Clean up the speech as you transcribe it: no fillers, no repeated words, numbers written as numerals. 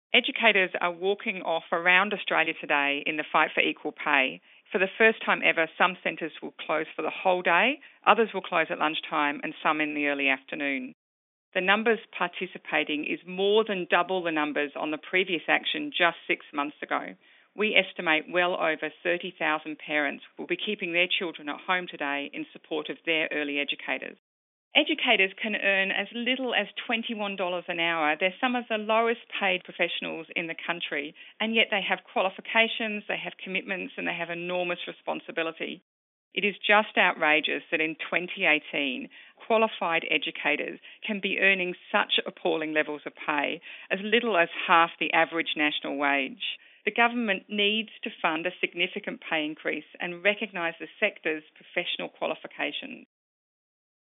Educators are walking off around Australia today in the fight for equal pay. For the first time ever, some centres will close for the whole day, others will close at lunchtime, and some in the early afternoon. The numbers participating is more than double the numbers on the previous action just 6 months ago. We estimate well over 30,000 parents will be keeping their children at home today in support of their early educators. Educators can earn as little as $21 an hour. They're some of the lowest paid professionals in the country, and yet they have qualifications, they have commitments, and they have enormous responsibility. It is just outrageous that in 2018, qualified educators can be earning such appalling levels of pay, as little as half the average national wage. The government needs to fund a significant pay increase and recognise the sector's professional qualifications.